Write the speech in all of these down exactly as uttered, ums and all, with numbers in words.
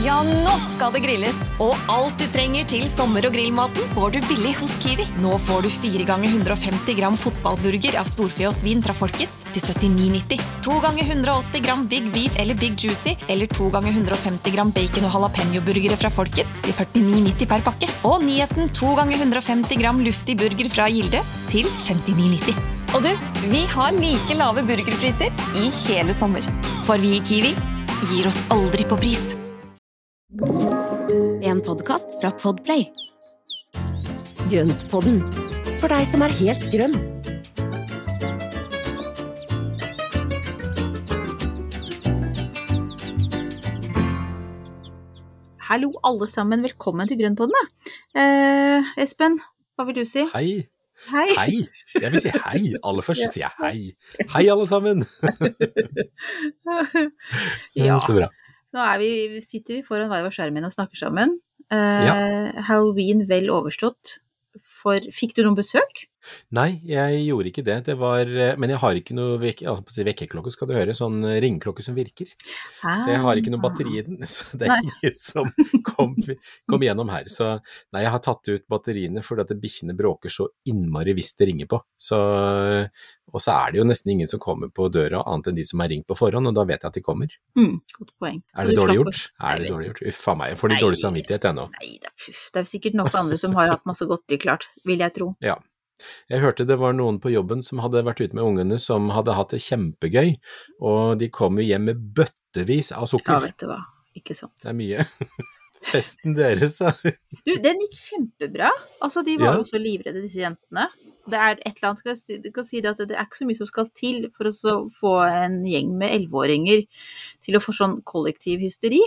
Ja, nå skal det grilles, og alt du trenger til sommer- og grillmaten får du billig hos Kiwi. Nå får du fire ganger hundre og femti gram fotballburger av storfe og svin fra Folkets til syttini nitti. to ganger hundre og åtti gram Big Beef eller Big Juicy, eller to ganger hundre og femti gram bacon og jalapeno-burgere fra Folkets til førtini nitti per pakke. Og nyheten to ganger hundre og femti gram luftig burger fra Gilde til femtini nitti. Og du, vi har like lave burgerpriser i hele sommer. For vi i Kiwi gir oss aldri på pris. En podcast fra Podplay. Grøntpodden, for deg som er helt grønn. Hallo alle sammen, velkommen til Grøntpodden. Eh, Espen, hva vil du si? Hei. Hei. Hei. Jeg vil si hei. Aller først sier jeg hei. Hei alle sammen. Ja. Så bra. Nå er vi, sitter vi foran hver vår skjermen og snakker sammen. Eh, Ja. Halloween vel overstått. For, fikk du noen besøk? Nei, jeg gjorde ikke det. Det var, men jeg har ikke noe vek, jeg holdt på å si vekkerklokke, skal du høre, sånn ringklokke som virker. Så jeg har ikke noe batteri i den, så det er Nei. ingen som kom, kom gjennom her. Så nei, jeg har tatt ut batteriene fordi at bikkjene bråker så innmari hvis det ringer på. Så, og så er det jo nesten ingen som kommer på døra annet enn de som har ringt på forhånd, og da vet jeg at de kommer. Mm, godt poeng. Er Så det du dårlig slapp gjort? å- Er det Nei, dårlig gjort? Uffa meg, jeg får litt Nei. dårlig samvittighet ennå. Nei, det er, puff. Det er sikkert nok andre som har hatt masse godteri klart, vil jeg tro. Ja. Jeg hørte det var noen på jobben som hadde vært ute med ungene som hadde hatt det kjempegøy, og de kom jo hjem med bøttevis av Ja, sukker. vet du hva. Ikke sant. Det er mye. Festen deres, da. Du, den gikk kjempebra. Altså, de var Ja. jo så livredde, disse jentene. Det er et eller annet, skal jeg si, du kan si det at det er ikke så mye som skal til for å så få en gjeng med elleveåringer til å få sånn kollektiv hysteri.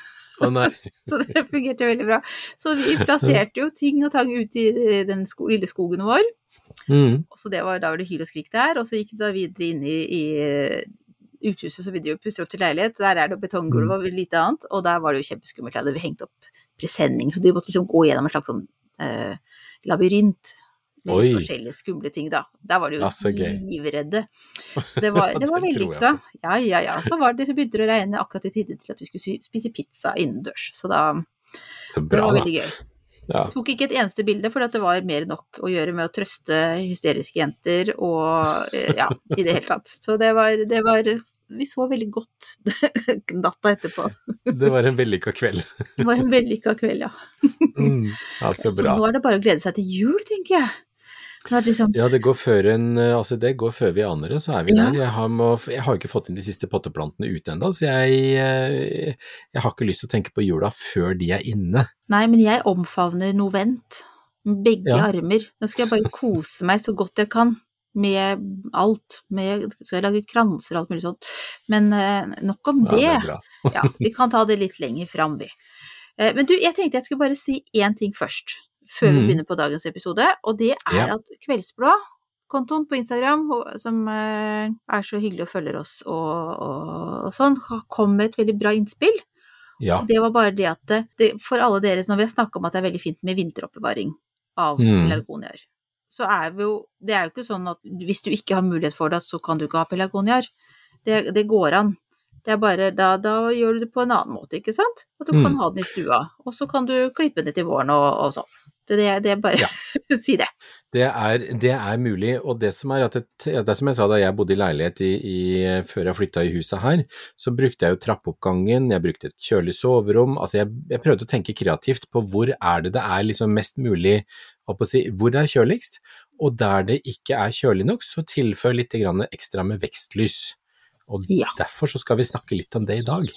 Å nei. Så det fungerte veldig bra. Så vi plasserte jo ting og tang ut i den sko lille skogen vår. Mm. Og så det var, da var det hyl og skrik der, og så gikk det da videre inn i, i uthuset, så vi drev og pustet opp til leilighet. Der er det betonggulv og lite annet, og der var det jo kjempeskummelt. Der hadde vi hengt opp presenninger, så de måtte liksom gå gjennom en slags sånn eh, labyrint med litt Oi. forskjellige skumle ting da. Der var det jo Ja, så gøy. livredde. Så det var, det var Det tror jeg vellykka. Ja, ja, ja. Så var det, så begynte det å regne akkurat i tide til at vi skulle sy- spise pizza innendørs. Så da, Så det bra, var da. veldig gøy. Ja. Tok ikke et eneste bilde, for at det var mer nok å gjøre med å trøste hysteriske jenter, og eh, ja, i det hele tatt. Så det var, det var vi så veldig godt natta etterpå. Det var en vellykka kveld. Det var en vellykka kveld, ja. Mm. Ja, så Så bra. nå er det bare å glede seg til jul, tenker jeg. Nå er det liksom, Ja, det går før en, altså det går før vi aner det, så er vi Ja. der. Jeg har, må, jeg har jo ikke fått inn de siste potteplantene ut ennå, så jeg, eh, jeg har ikke lyst til å tenke på jula før de er inne. nei, men jeg omfavner novent. Med begge Ja. armer. Nå skal jeg bare kose meg så godt jeg kan. Med alt. Med, skal jeg lage kranser og alt mulig sånt. Men eh, nok om Ja, det. det er bra. Ja, vi kan ta det litt lenger fram, vi. Eh, Men du, jeg tenkte jeg skulle bare si én ting først, før vi Mhm. begynner på dagens episode, og det er Ja. at Kveldsblå, kontoen på Instagram, ho- som eh, er så hyggelig og følger oss og, og, og sånn, kom med et veldig bra innspill. Ja. Det var bare det at det, det, for alle dere, når vi har snakket om at det er veldig fint med vinteroppbevaring av Mm. pelargonier, så er vi jo, det er jo ikke sånn at hvis du ikke har mulighet for det, så kan du ikke ha pelargonier. Det, det går an. Det er bare, da, da gjør du det på en annen måte, ikke sant? At du kan Mm. ha den i stua, og så kan du klippe det til våren og, og sånn. Det, det, det er bare, Ja. si det. Det er, det er mulig, og det som er at det, det er som jeg sa da jeg bodde i leilighet i, i, før jeg flyttet i huset her, så brukte jeg jo trappeoppgangen, jeg brukte et kjølig soverom, altså jeg, jeg prøvde å tenke kreativt på hvor er det det er liksom mest mulig, hva på å si, hvor det er kjøligst, og der det ikke er kjølig nok, så tilfør litt grann ekstra med vekstlys. Og Ja. derfor så skal vi snakke litt om det i dag.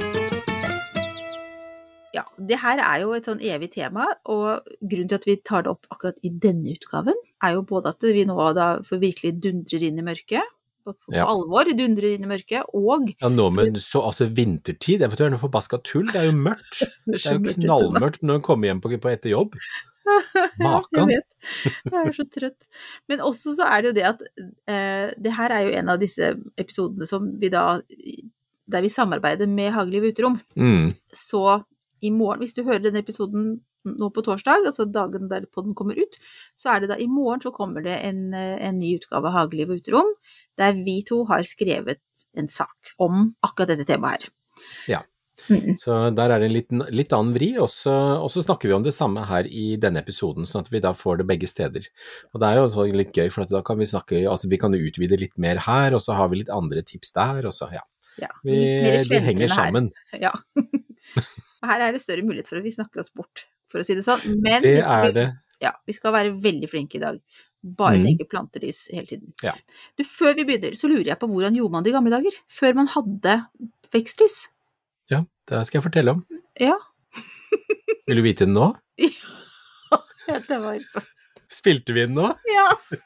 Ja, det her er jo et sånn evig tema, og grunnen til at vi tar det opp akkurat i denne utgaven, er jo både at vi nå da for virkelig dundrer inn i mørket, på, på Ja. alvor dundrer inn i mørket, og Ja, nå med så, altså vintertid, jeg vet du, det er noe forbaska tull, det er jo mørkt. Det er jo knallmørkt når du kommer hjem på, på etter jobb. Ja, jeg Makan. vet. Jeg er så trøtt. Men også så er det jo det at eh, det her er jo en av disse episodene som vi da, der vi samarbeider med Hageliv Uterom. Mm. Så i morgen, hvis du hører denne episoden nå på torsdag, altså dagen der podden kommer ut, så er det da i morgen så kommer det en, en ny utgave av Hageliv Uterom, der vi to har skrevet en sak om akkurat dette temaet her. Ja. Mm. Så der er det en liten, litt annen vri, og så, og så snakker vi om det samme her i denne episoden, sånn at vi da får det begge steder. Og det er jo også litt gøy, for at da kan vi snakke, altså vi kan jo utvide litt mer her, og så har vi litt andre tips der, og så, ja. Ja, Vi, litt mer de henger slendrende sammen. her. Ja. Og her er det større mulighet for at vi snakker oss bort, for å si det sånn. Men Det vi skal, er det. Ja, vi skal være veldig flinke i dag. Bare Mm. tenke plantelys hele tiden. Ja. Du, før vi begynner, så lurer jeg på hvordan gjorde man det i gamle dager? Før man hadde vekstlys? Ja, det skal jeg fortelle om. Ja. Vil du vite den nå? Ja, det var så... Spilte vi den nå? Ja.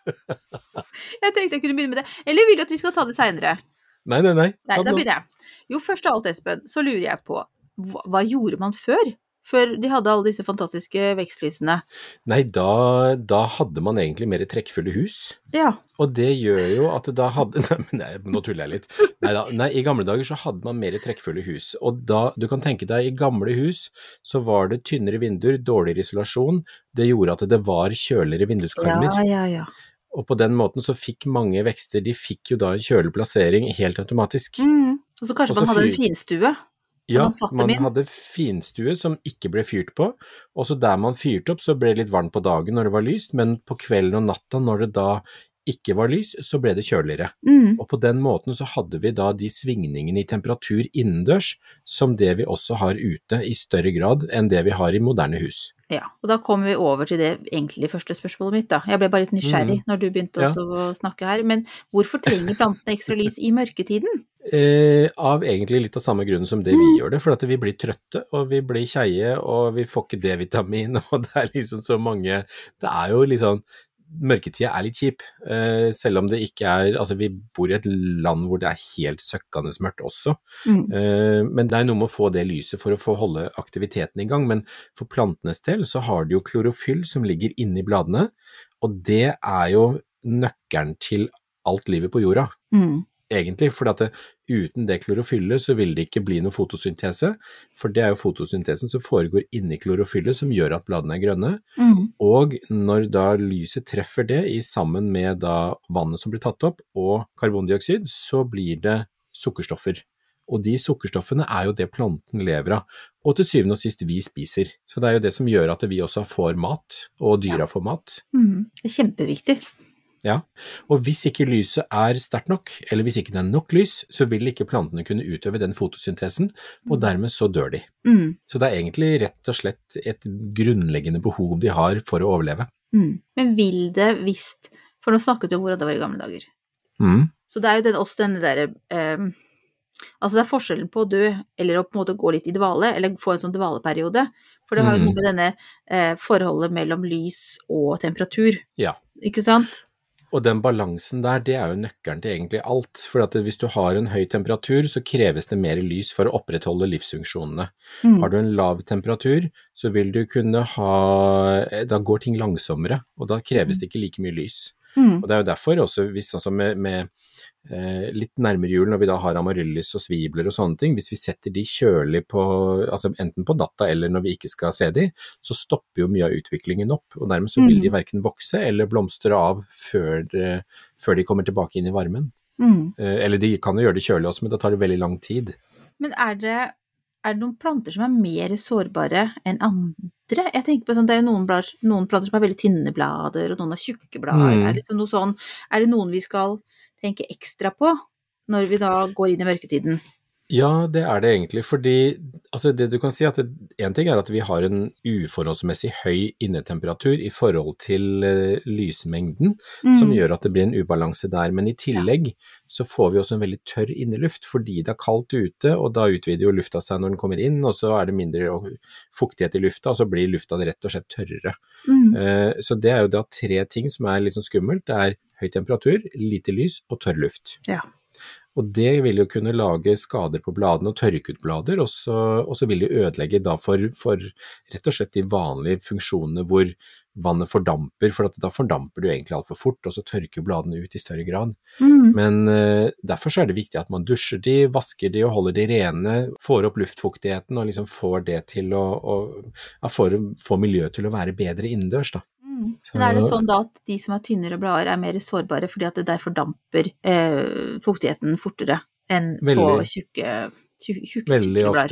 Jeg tenkte jeg kunne begynne med det. Eller vil du at vi skal ta det senere? Nei, nei, nei. Nei, Ta da den nå. begynner jeg. Jo, først av alt, Espen, så lurer jeg på, hva, hva gjorde man før? Før de hadde alle disse fantastiske vekstlysene. Nei, da, da hadde man egentlig mer trekkfulle hus. Ja. Og det gjør jo at det da hadde, nei, men nei, nå tuller jeg litt. Neida, nei, i gamle dager så hadde man mer trekkfulle hus. Og da, du kan tenke deg, i gamle hus så var det tynnere vinduer, dårligere isolasjon. Det gjorde at det var kjøligere vinduskarmer. Ja, ja, ja. Og på den måten så fikk mange vekster, de fikk jo da en kjølig plassering helt automatisk. Mm. Og så kanskje Og så man hadde en fyr- finstue. Ja, man satte man dem inn. hadde finstue som ikke ble fyrt på, og så der man fyrte opp så ble det litt varmt på dagen når det var lyst, men på kvelden og natta når det da ikke var lys, så ble det kjøligere. Mm. Og på den måten så hadde vi da de svingningene i temperatur innendørs som det vi også har ute i større grad enn det vi har i moderne hus. Ja, og da kommer vi over til det egentlig første spørsmålet mitt da. Jeg ble bare litt nysgjerrig Mm. når du begynte Ja. også å snakke her, men hvorfor trenger plantene ekstra lys i mørketiden? Eh, av egentlig litt av samme grunn som det vi Mm. gjør det, for at vi blir trøtte, og vi blir kjeie, og vi får ikke D-vitamin, og det er liksom så mange, det er jo liksom, mørketida er litt kjip, eh, selv om det ikke er, altså vi bor i et land hvor det er helt søkkende mørkt også, Mm. eh, men det er noe med å få det lyset for å få holde aktiviteten i gang, men for plantenes del så har de jo klorofyll som ligger inne i bladene, og det er jo nøkkelen til alt livet på jorda. Mm. Egentlig, for at det, uten det klorofyllet så vil det ikke bli noe fotosyntese, for det er jo fotosyntesen som foregår inni klorofyllet som gjør at bladene er grønne, Mm. og når da lyset treffer det i sammen med da vannet som blir tatt opp og karbondioksid, så blir det sukkerstoffer. Og de sukkerstoffene er jo det planten lever av, og til syvende og sist vi spiser. Så det er jo det som gjør at vi også får mat, og dyra får mat. Mm. Det er kjempeviktig. Ja, og hvis ikke lyset er sterkt nok, eller hvis ikke det er nok lys, så vil ikke plantene kunne utøve den fotosyntesen, og dermed så dør de. Mm. Så det er egentlig rett og slett et grunnleggende behov de har for å overleve. Mm. Men vil det visst, for nå snakket du om hvordan det var i gamle dager, Mm. så det er jo den, også denne der, eh, altså det er forskjellen på å dø, eller å på en måte gå litt i dvale, eller få en sånn dvaleperiode, for det har jo Mm. noe med denne eh, forholdet mellom lys og temperatur, Ja, ikke sant? og den balansen der, det er jo nøkkelen til egentlig alt, for at hvis du har en høy temperatur, så kreves det mer lys for å opprettholde livsfunksjonene. Mm. Har du en lav temperatur, så vil du kunne ha, da går ting langsommere, og da kreves det ikke like mye lys. Mm. Og det er jo derfor også, hvis sånn som med, med eh, litt nærmere jul, når vi da har amaryllis og svibler og sånne ting, hvis vi setter de kjølig på, altså enten på natta eller når vi ikke skal se de, så stopper jo mye av utviklingen opp, og dermed så vil de hverken vokse eller blomstre av før, eh, før de kommer tilbake inn i varmen. Mm. Eh, eller de kan jo gjøre det kjølig også, men da tar det veldig lang tid. Men er det, er det noen planter som er mer sårbare enn andre? Jeg tenker på sånn, det er jo noen, blader, noen planter som har veldig tynne blader, og noen har tjukke blader. Mm. Er, det liksom noe sånn, er det noen vi skal tenke ekstra på når vi da går inn i mørketiden? Ja, det er det egentlig, fordi altså det du kan si at det, en ting er at vi har en uforholdsmessig høy innetemperatur i forhold til uh, lysmengden, Mm. som gjør at det blir en ubalanse der, men i tillegg så får vi også en veldig tørr inneluft, fordi det er kaldt ute, og da utvider jo lufta seg når den kommer inn, og så er det mindre fuktighet i lufta, og så blir lufta rett og slett tørrere. Mm. Uh, så det er jo da tre ting som er litt sånn skummelt, det er høy temperatur, lite lys og tørr luft. Ja. Og det vil jo kunne lage skader på bladene og tørke ut blader, og så, og så vil de ødelegge da for, for rett og slett de vanlige funksjonene hvor vannet fordamper, for at da fordamper det jo egentlig alt for fort, og så tørker bladene ut i større grad. Mm. Men uh, derfor så er det viktig at man dusjer de, vasker de og holder de rene, får opp luftfuktigheten og liksom får det til å, å ja, får, får miljøet til å være bedre innendørs da. Mm. Så- Men er det sånn da at de som har tynnere blader er mer sårbare fordi at det der fordamper eh, fuktigheten fortere enn på Veldig. tjukke, tjukke, Veldig tjukkere ofte. blader?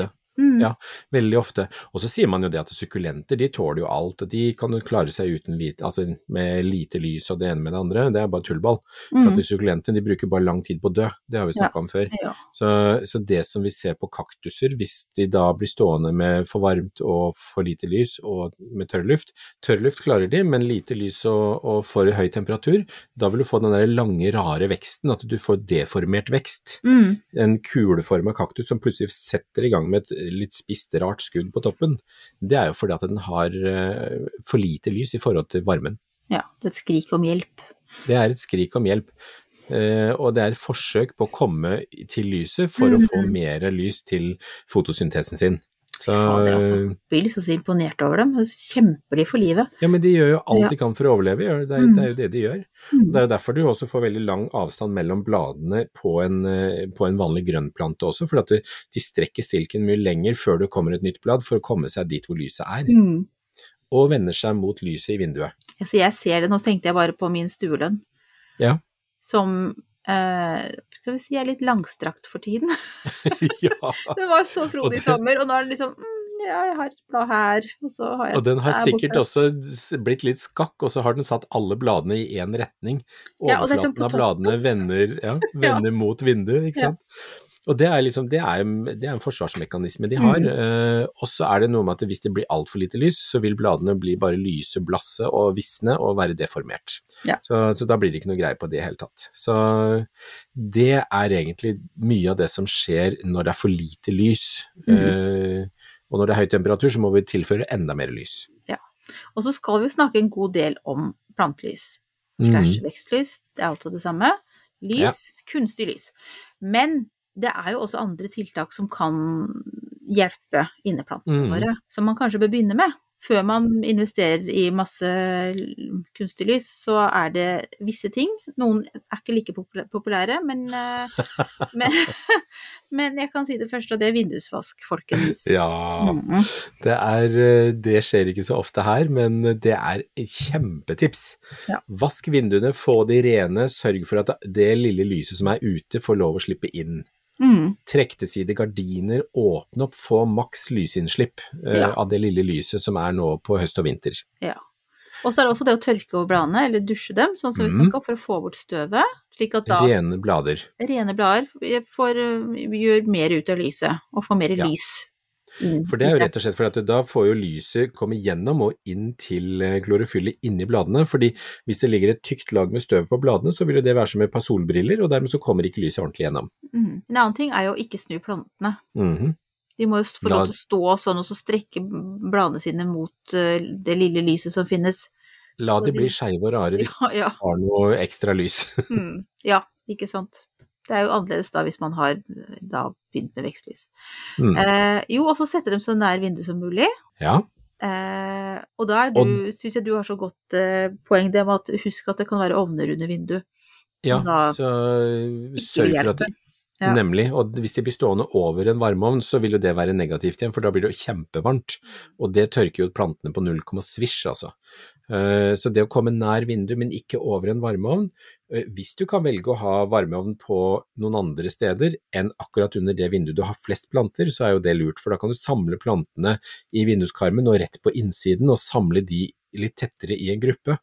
Mm. Ja, veldig ofte. Og så sier man jo det at sukkulenter, de tåler jo alt, og de kan jo klare seg uten lite, altså med lite lys og det ene med det andre, det er bare tullball. For Mm. at sukkulenter, de bruker bare lang tid på å dø, det har vi snakket Ja. om før. Ja. Så, så det som vi ser på kaktuser, hvis de da blir stående med for varmt og for lite lys og med tørrluft, tørrluft klarer de, men lite lys og, og for høy temperatur, da vil du få den der lange, rare veksten, at du får deformert vekst. Mm. En kuleformet kaktus som plutselig setter i gang med et litt spist, rart skudd på toppen, det er jo fordi at den har uh, for lite lys i forhold til varmen. Ja, det er et skrik om hjelp. Det er et skrik om hjelp, uh, og det er et forsøk på å komme til lyset for Mm. å få mer lys til fotosyntesen sin. Så, Fader, altså. Jeg blir liksom så imponert over dem. De kjemper de for livet. ja, men de gjør jo alt Ja. de kan for å overleve, gjør- det er, Mm. det er jo det de gjør. Mm. Det er jo derfor du også får veldig lang avstand mellom bladene på en, eh, på en vanlig grønnplante også, for at de, de strekker stilken mye lenger før det kommer et nytt blad for å komme seg dit hvor lyset er, Mm. og vender seg mot lyset i vinduet. Altså, jeg ser det, nå tenkte jeg bare på min stuelønn, Ja. som eh, skal vi si er litt langstrakt for tiden. Ja. Det var så Og frodig i det- sommer, og nå er det liksom, mm, ja, jeg har et blad her, og så har jeg Og den har der sikkert borte. også s- blitt litt skakk, og så har den satt alle bladene i en retning. Ja, og det er sånn Overflaten på av bladene vender, ja, vender mot vinduet, ikke Ja. sant? Og det er liksom, det er, det er en forsvarsmekanisme de har, Mm. eh, og så er det noe med at hvis det blir alt for lite lys, så vil bladene bli bare lyse, blasse og visne og være deformert. Ja. Så, så da blir det ikke noe greie på det i hele tatt. Så det er egentlig mye av det som skjer når det er for lite lys. Mm. Eh, og når det er høy temperatur, så må vi tilføre enda mer lys. Og så skal vi snakke en god del om plantelys. Mm. Slash vekstlys, det er altså det samme. Lys, Ja. kunstig lys. Men det er jo også andre tiltak som kan hjelpe inneplantene Mm. våre, som man kanskje bør begynne med. Før man investerer i masse kunstig lys, så er det visse ting. Noen er ikke like popul- populære, men, eh, men, men jeg kan si det først, og det er vindusvask, folkens. Ja, Mm. det, er, eh, det skjer ikke så ofte her, men det er et kjempetips. Ja. Vask vinduene, få de rene, sørg for at det lille lyset som er ute får lov å slippe inn. Mm. Trekk til side gardiner, åpne opp, få maks lysinnslipp eh, Ja. av det lille lyset som er nå på høst og vinter. Ja. Og så er det også det å tørke over bladene, eller dusje dem, sånn som vi Mm. snakket om, for å få bort støvet, slik at da Rene blader. rene blader får, øh, gjør mer ut av lyset, og får mer Ja. lys inn For det er jo rett og slett for at da får jo lyset komme gjennom og inn til eh, klorofyllet inni bladene, fordi hvis det ligger et tykt lag med støv på bladene, så vil jo det være som et par solbriller, og dermed så kommer ikke lyset ordentlig gjennom. Mm. En annen ting er jo å ikke snu plantene. Mhm. De må jo få La- lov til å stå sånn, og så strekke bladene sine mot øh, det lille lyset som finnes. La Så de de- bli skeive og rare hvis Ja, ja. de har noe ekstra lys. Mm. Ja, ikke sant. Det er jo annerledes da hvis man har øh, da begynt med vekstlys. Mm. Eh, jo, og så sette dem så nær vinduet som mulig. Ja, Eh, og da er du, synes jeg du har så godt eh, poeng det med at husk at det kan være ovner under vinduet. ja, Som da så ikke sørg vil for at de, hjelpe. Ja. nemlig, og hvis de blir stående over en varmeovn, så vil jo det være negativt igjen, for da blir det jo kjempevarmt, og det tørker jo plantene på null komma svisj, altså. Eh, Så det å komme nær vinduet, men ikke over en varmeovn, eh, hvis du kan velge å ha varmeovn på noen andre steder enn akkurat under det vinduet du har flest planter, så er jo det lurt, for da kan du samle plantene i vinduskarmen og rett på innsiden, og samle de litt tettere i en gruppe.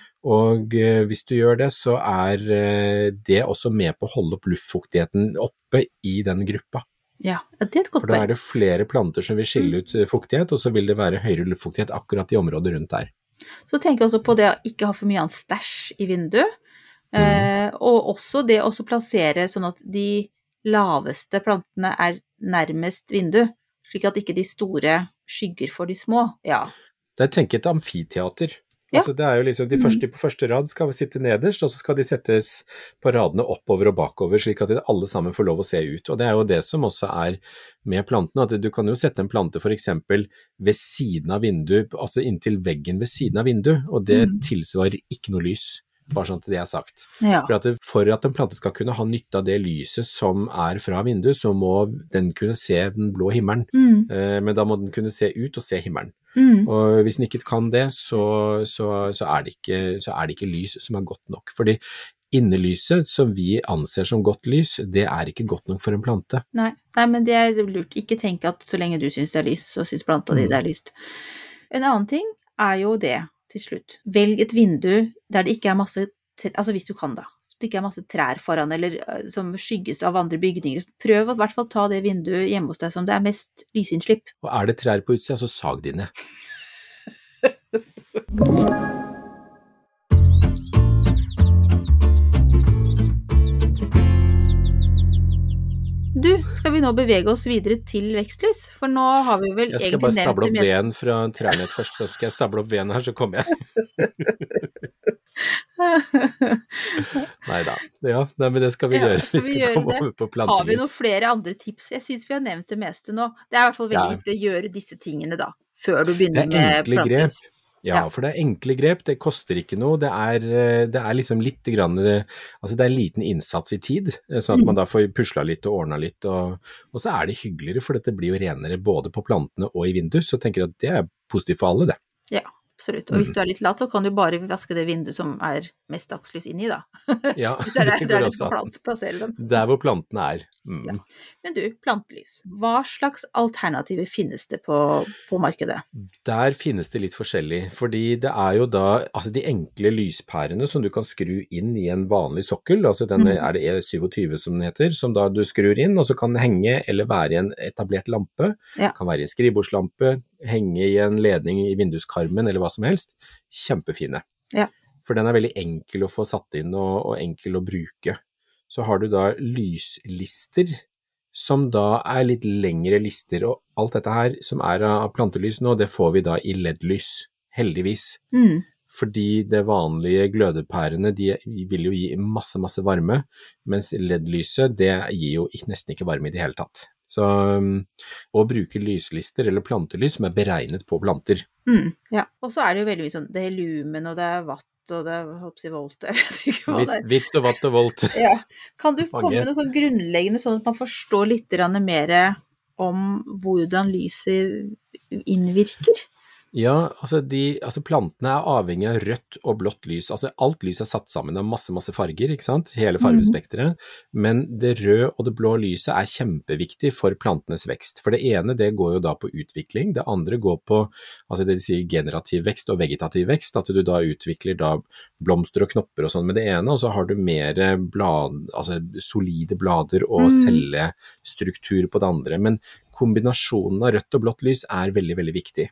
Og eh, hvis du gjør det, så er eh, det også med på å holde opp luftfuktigheten oppe i den gruppa. Ja, det er et godt For da poeng. er det flere planter som vil skille ut eh, fuktighet, og så vil det være høyere luftfuktighet akkurat i området rundt der. Så tenker jeg også på det å ikke ha for mye annet stæsj i vinduet, eh, og også det å også plassere sånn at de laveste plantene er nærmest vindu, slik at ikke de store skygger for de små. Ja, Der tenker jeg et amfiteater. Ja. Altså det er jo liksom de første på første rad skal sitte nederst, og så skal de settes på radene oppover og bakover, slik at de alle sammen får lov å se ut. Og det er jo det som også er med plantene, at du kan jo sette en plante for eksempel ved siden av vinduet, altså inntil veggen ved siden av vinduet, og det Mm. tilsvarer ikke noe lys. Bare sånn at det er sagt. ja. For at, det, for at en plante skal kunne ha nytte av det lyset som er fra vinduet, så må den kunne se den blå himmelen. Mm, Eh, men da må den kunne se ut og se himmelen. mm, Og hvis den ikke kan det, så, så, så, er det ikke, så er det ikke lys som er godt nok. Fordi innelyset som vi anser som godt lys, det er ikke godt nok for en plante. Nei, Nei men det er lurt. Ikke tenk at så lenge du synes det er lyst, så synes planta di det er lyst. En annen ting er jo det, til slutt. Velg et vindu der det ikke er masse, altså hvis du kan da, det ikke er masse trær foran, eller som skygges av andre bygninger. Prøv å i hvert fall ta det vinduet hjemme hos deg som det er mest lysinnslipp. Og er det trær på utsida, så sag de ned. Du, skal vi nå bevege oss videre til vekstlys? For nå har vi vel egentlig nevnt det meste. Jeg skal bare stable opp veden fra trærne først, så skal jeg stable opp veden her, så kommer jeg. Neida, ja, nei, men det skal vi ja, gjøre. Skal vi skal vi komme over på plantelys. Har vi noen flere andre tips? Jeg synes vi har nevnt det meste nå. Det er i hvert fall veldig ja. viktig å gjøre disse tingene da, før du begynner med plantelys. Grep. Ja, ja, for det er enkle grep, det koster ikke noe, det er, det er liksom litt grann, altså det er liten innsats i tid, sånn at man da får pusla litt og ordnet litt, og, og så er det hyggeligere, for dette blir jo renere både på plantene og i vinduet, så tenker jeg at det er positivt for alle det. Ja, absolutt. Og hvis du er litt lat, så kan du bare vaske det vinduet som er mest dagslys inni da. Ja, det, er der, det der går også. Dem. Der hvor plantene er. Mm. Ja. Men du, plantelys. Hva slags alternativer finnes det på, på markedet? Der finnes det litt forskjellig, fordi det er jo da, altså de enkle lyspærene som du kan skru inn i en vanlig sokkel, altså denne mm. er det E syttisju som den heter, som da du skrur inn, og så kan henge eller være i en etablert lampe, ja. kan være i en skrivebordslampe, henge i en ledning i vinduskarmen eller hva som helst, kjempefine. Ja. For den er veldig enkel å få satt inn og, og enkel å bruke. Så har du da lyslister, som da er litt lengre lister, og alt dette her som er av plantelys nå, det får vi da i L E D-lys, heldigvis. Mm. Fordi det vanlige glødepærene, de vil jo gi masse, masse varme, mens L E D-lyset, det gir jo nesten ikke varme i det hele tatt. Så å bruke lyslister eller plantelys som er beregnet på planter. Mm, ja, og så er det jo veldig mye sånn, det er lumen og det er watt og det er hoppsi volt, jeg vet ikke hva det er. Vitt og watt og volt. Ja, kan du komme med noe sånn grunnleggende sånn at man forstår litt mer om hvordan lyset innvirker? Ja, altså, de, altså plantene er avhengig av rødt og blått lys, altså alt lys er satt sammen av masse, masse farger, ikke sant? Hele fargespektret, mm. men det røde og det blå lyset er kjempeviktig for plantenes vekst, for det ene det går jo da på utvikling, det andre går på, altså det vil si generativ vekst og vegetativ vekst, at du da utvikler da blomster og knopper og sånn med det ene, og så har du mer blad, altså solide blader og mm. cellestruktur på det andre, men kombinasjonen av rødt og blått lys er veldig, veldig viktig.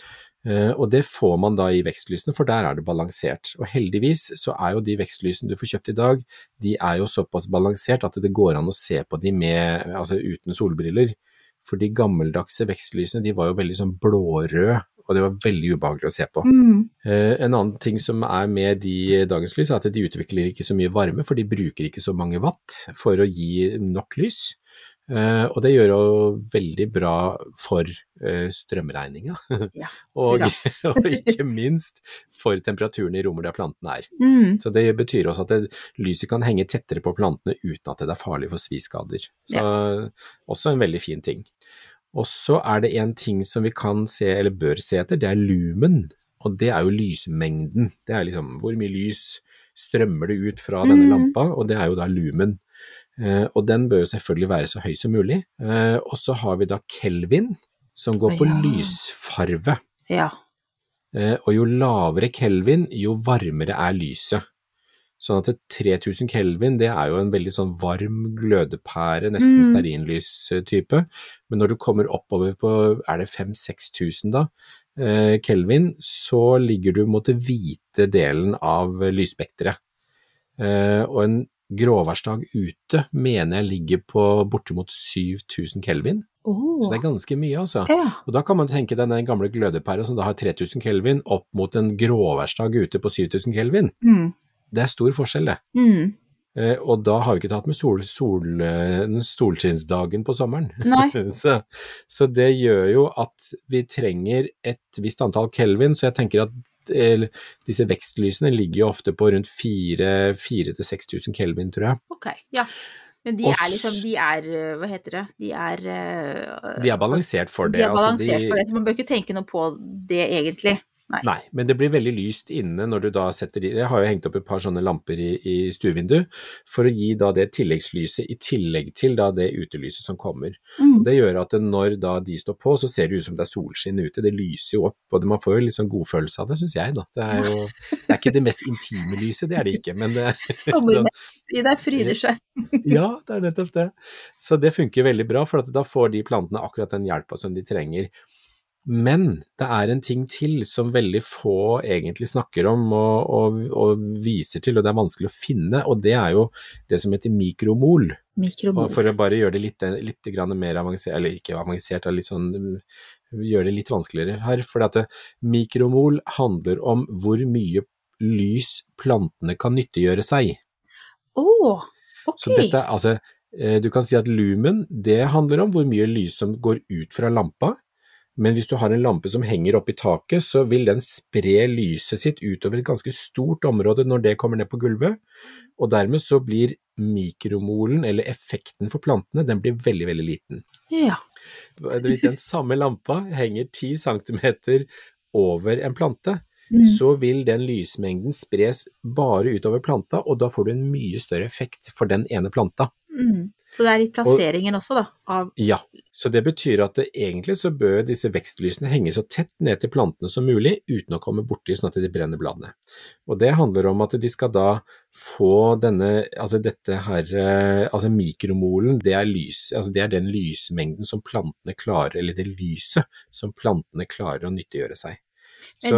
Uh, og det får man da i vekstlysene, for der er det balansert. Og heldigvis så er jo de vekstlysene du får kjøpt i dag, de er jo såpass balansert at det går an å se på de med, altså uten solbriller. For de gammeldagse vekstlysene, de var jo veldig sånn blårøde, og det var veldig ubehagelig å se på. Mm. Uh, en annen ting som er med de dagens lys er at de utvikler ikke så mye varme, for de bruker ikke så mange watt for å gi nok lys. Uh, og det gjør jo veldig bra for uh, strømregninga, ja, og, og ikke minst for temperaturen i rommet der plantene er. Mm. Så det betyr også at det, lyset kan henge tettere på plantene uten at det er farlig for sviskader. Så ja. Også en veldig fin ting. Og så er det en ting som vi kan se, eller bør se etter, det er lumen, og det er jo lysmengden. Det er liksom hvor mye lys strømmer det ut fra denne mm. lampa, og det er jo da lumen. Uh, og den bør jo selvfølgelig være så høy som mulig. Uh, og så har vi da Kelvin, som går på ja. lysfarve. Ja. Uh, og jo lavere Kelvin, jo varmere er lyset. Sånn at tre tusen Kelvin, det er jo en veldig sånn varm glødepære, nesten mm. stearinlys-type. Men når du kommer oppover på, er det fem til seks tusen da, uh, Kelvin, så ligger du mot det hvite delen av lysspektret. Uh, og en gråværsdag ute mener jeg ligger på bortimot syv tusen Kelvin. Oh. Så det er ganske mye altså. Ja. Og da kan man tenke den gamle glødepæra som da har tre tusen Kelvin opp mot en gråværsdag ute på syv tusen Kelvin. Mm. Det er stor forskjell det. Mm. Eh, og da har vi ikke tatt med sol, sol, solskinnsdagen på sommeren. Nei. så, så det gjør jo at vi trenger et visst antall Kelvin, så jeg tenker at disse vekstlysene ligger jo ofte på rundt fire til seks tusen Kelvin, tror jeg. Ok, ja. Men de er liksom, de er, hva heter det? De er... Uh, de er balansert for det. De er balansert altså de, for det, så man bør ikke tenke noe på det egentlig. Nei. Nei, men det blir veldig lyst inne når du da setter de, jeg har jo hengt opp et par sånne lamper i, i stuevinduet, for å gi da det tilleggslyset i tillegg til da det utelyset som kommer. Mm. Og det gjør at når da de står på, så ser det ut som det er solskinn ute, det lyser jo opp, og man får jo litt sånn god følelse av det, synes jeg da. Det er jo, det er ikke det mest intime lyset, det er det ikke, men det er Sommeren i deg fryder seg. Ja, det er nettopp det. Så det funker veldig bra, for at da får de plantene akkurat den hjelpa som de trenger. Men det er en ting til som veldig få egentlig snakker om og, og, og viser til, og det er vanskelig å finne, og det er jo det som heter mikromol. Mikromol. Og for å bare gjøre det litt, litt grann mer avansert, eller ikke avansert, litt sånn, gjøre det litt vanskeligere her, for at det, mikromol handler om hvor mye lys plantene kan nyttiggjøre seg. Åh, ok. Så dette, altså, du kan si at lumen, det handler om hvor mye lys som går ut fra lampa, men hvis du har en lampe som henger opp i taket, så vil den spre lyset sitt utover et ganske stort område når det kommer ned på gulvet, og dermed så blir mikromolen, eller effekten for plantene, den blir veldig, veldig liten. Ja. Hvis den samme lampa henger ti centimeter over en plante, mm. så vil den lysmengden spres bare utover planta, og da får du en mye større effekt for den ene planta. Mm. Så det er litt plasseringen og, også da? Av... Ja, så det betyr at det egentlig så bør disse vekstlysene henge så tett ned til plantene som mulig, uten å komme borti sånn at de brenner bladene. Og det handler om at de skal da få denne, altså dette her, altså mikromolen, det er lys, altså det er den lysmengden som plantene klarer, eller det lyset som plantene klarer å nyttiggjøre seg. Så...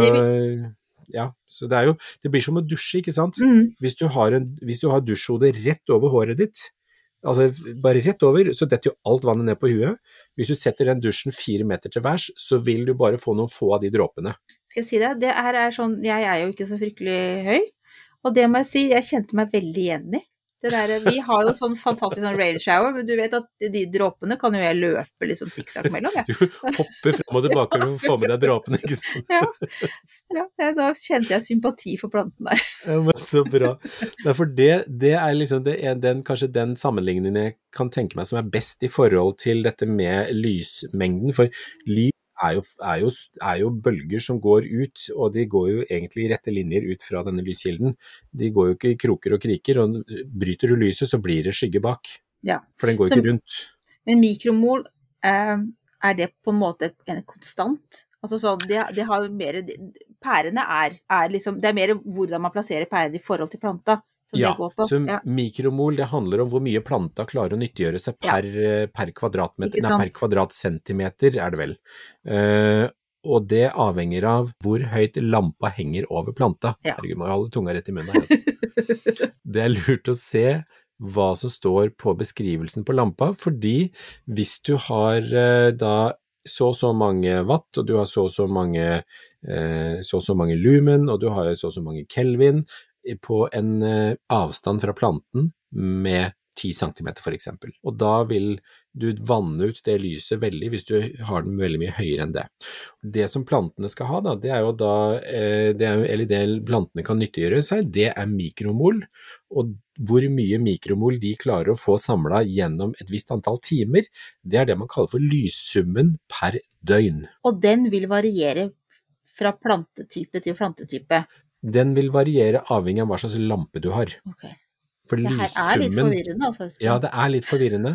Ja, så det er jo, det blir som å dusje, ikke sant? Mm. Hvis du har en, hvis du har dusjhodet rett over håret ditt, altså bare rett over, så detter jo alt vannet ned på huet. Hvis du setter den dusjen fire meter til værs, så vil du bare få noen få av de dråpene. Skal jeg si det? Det her er sånn, jeg er jo ikke så fryktelig høy, og det må jeg si, jeg kjente meg veldig igjen i. Det der, vi har jo sånn fantastisk sånn rain shower, men du vet at de dråpene kan jo jeg løpe liksom sikksakk mellom, ja. Du hopper frem og tilbake og får med deg dråpene, ikke sant? Ja, ja, da kjente jeg sympati for planten der. Ja, men så bra. For det, det er liksom det er den, kanskje den sammenligningen jeg kan tenke meg som er best i forhold til dette med lysmengden, for lys Er jo, er, jo, er jo bølger som går ut, og de går jo egentlig i rette linjer ut fra denne lyskilden. De går jo ikke i kroker og kriker, og bryter du lyset, så blir det skygge bak. Ja. For den går så, ikke rundt. Men mikromol, eh, er det på en måte en konstant? Altså sånn, det, det har jo mer, pærene er, er liksom, det er mer hvordan man plasserer pærene i forhold til planta. Ja, så ja. Mikromol, det handler om hvor mye planta klarer å nyttiggjøre seg per, ja. per kvadratmeter, nei, per kvadratcentimeter er det vel. Uh, og det avhenger av hvor høyt lampa henger over planta. Ja. Herregud, må jeg holde tunga rett i munnen her. Altså. Det er lurt å se hva som står på beskrivelsen på lampa, fordi hvis du har uh, da så og så mange watt, og du har så og så mange, uh, så og så mange lumen, og du har så og så mange kelvin, på en avstand fra planten med ti centimeter for eksempel. Og da vil du vanne ut det lyset veldig hvis du har den veldig mye høyere enn det. Det som plantene skal ha da, det er jo da, det er, eller det plantene kan nyttiggjøre seg, det er mikromol, og hvor mye mikromol de klarer å få samlet gjennom et visst antall timer, det er det man kaller for lyssummen per døgn. Og den vil variere fra plantetype til plantetype? Den vil variere avhengig av hva slags lampe du har. Okay. For det her er litt forvirrende, altså. Ja, det er litt forvirrende.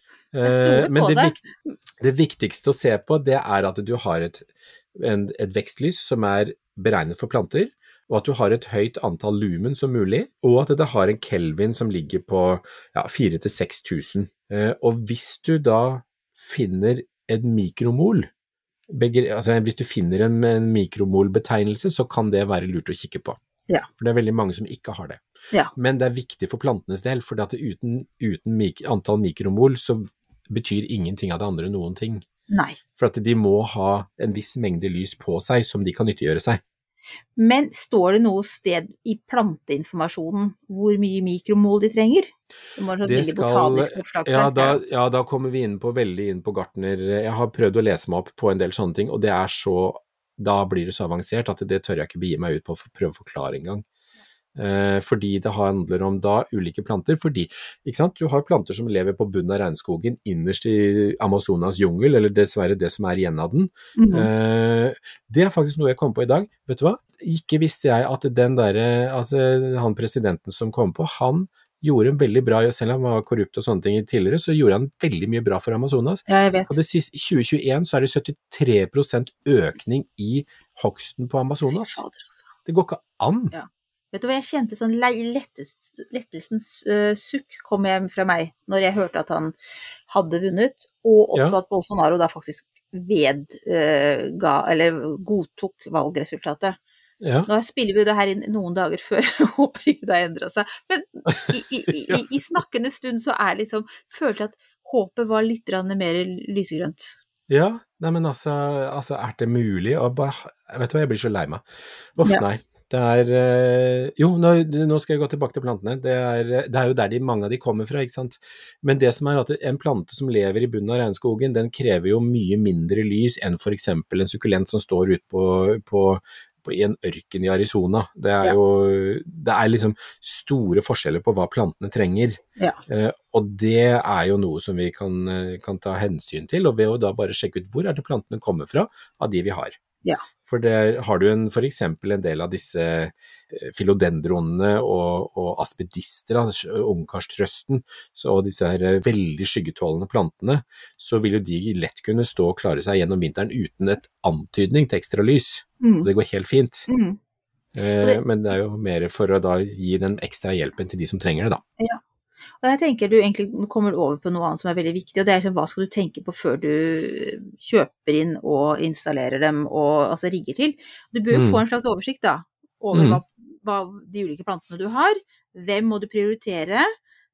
Men det, det. det viktigste å se på, det er at du har et, en, et vekstlys som er beregnet for planter, og at du har et høyt antall lumen som mulig, og at det har en kelvin som ligger på ja, fire til seks tusen. Og hvis du da finner et mikromol, Begre, altså hvis du finner en, en mikromolbetegnelse, så kan det være lurt å kikke på. Ja. For det er veldig mange som ikke har det. Ja. Men det er viktig for plantenes del, for at uten, uten mik- antall mikromol så betyr ingenting av det andre noen ting. Nei. For at de må ha en viss mengde lys på seg som de kan nyttiggjøre seg. Men står det noe sted i planteinformasjonen hvor mye mikromol de trenger? Det må være det veldig skal, botanisk oppslagsverk. Ja da, ja, da kommer vi inn på veldig inn på gartner. Jeg har prøvd å lese meg opp på en del sånne ting, og det er så, da blir det så avansert at det tør jeg ikke begi meg ut på for å prøve å forklare en gang. Eh, fordi det handler om da ulike planter, fordi ikke sant? Du har planter som lever på bunnen av regnskogen innerst i Amazonas jungel, eller dessverre det som er igjen av den. Mhm. Eh, det er faktisk noe jeg kom på i dag, vet du hva? Ikke visste jeg at den der, altså, han presidenten som kom på, han gjorde en veldig bra, selv om han var korrupt og sånne ting tidligere, så gjorde han veldig mye bra for Amazonas. Ja, jeg vet. Og det siste, i tjue tjueen så er det syttitre prosent økning i hogsten på Amazonas. Fader, altså. Det går ikke an. Ja. Vet du hva, jeg kjente sånn lei- lettest, lettelsens uh, sukk kom hjem fra meg når jeg hørte at han hadde vunnet, og også Ja. at Bolsonaro da faktisk vedga, eller godtok valgresultatet. Ja. Nå spiller vi jo det her inn noen dager før, jeg håper ikke det har endret seg, men i, i, i, i snakkende stund så er det liksom, følte jeg at håpet var litt grann mer lysegrønt. Ja, nei, men altså, altså er det mulig å bare, vet du hva, jeg blir så lei meg. Uff, Ja. nei. Det er, eh, jo, nå, nå skal jeg gå tilbake til plantene. Det er, det er jo der de, mange av de kommer fra, ikke sant? Men det som er at en plante som lever i bunnen av regnskogen, den krever jo mye mindre lys enn for eksempel en sukkulent som står ute på, på, på i en ørken i Arizona. Det er Ja. jo, det er liksom store forskjeller på hva plantene trenger. Ja. Eh, og det er jo noe som vi kan, eh, kan ta hensyn til, og ved å da bare sjekke ut hvor er det plantene kommer fra av de vi har. Ja. For der har du en, for eksempel en del av disse eh, philodendronene og, og aspidistra, ungkarstrøsten, så og disse her eh, veldig skyggetålende plantene, så vil jo de lett kunne stå og klare seg gjennom vinteren uten et antydning til ekstra lys. Mm. Og det går helt fint. Mm. Eh, det- men det er jo mer for å da gi den ekstra hjelpen til de som trenger det da. Ja. Og jeg tenker du egentlig nå kommer du over på noe annet som er veldig viktig, og det er liksom, hva skal du tenke på før du kjøper inn og installerer dem og altså rigger til. Du bør jo Mm. få en slags oversikt da, over Mm. hva, hva de ulike plantene du har, hvem må du prioritere,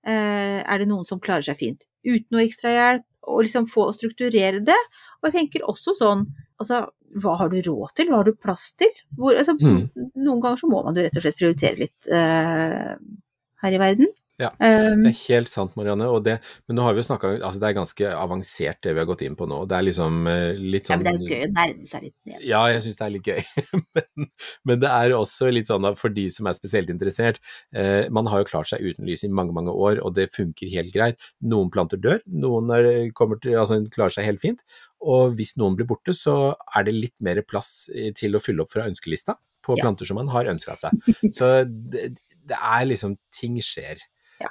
eh, er det noen som klarer seg fint uten noe ekstra hjelp, og liksom få å strukturere det. Og jeg tenker også sånn, altså, hva har du råd til, hva har du plass til? Hvor, altså, Mm. Noen ganger så må man jo rett og slett prioritere litt eh, her i verden. Ja, Um, det er helt sant, Marianne, og det, men nå har vi jo snakket, altså det er ganske avansert det vi har gått inn på nå, det er liksom eh, litt ja, sånn... men det er jo gøy å nerde seg litt ned. Ja, jeg synes det er litt gøy, men, men det er også litt sånn at for de som er spesielt interessert, eh, man har jo klart seg uten lys i mange, mange år, og det funker helt greit. Noen planter dør, noen er, kommer til, altså, klarer seg helt fint, og hvis noen blir borte, så er det litt mer plass eh, til å fylle opp fra ønskelista på Ja. planter som man har ønsket seg. Så det, det er liksom, ting skjer. Ja.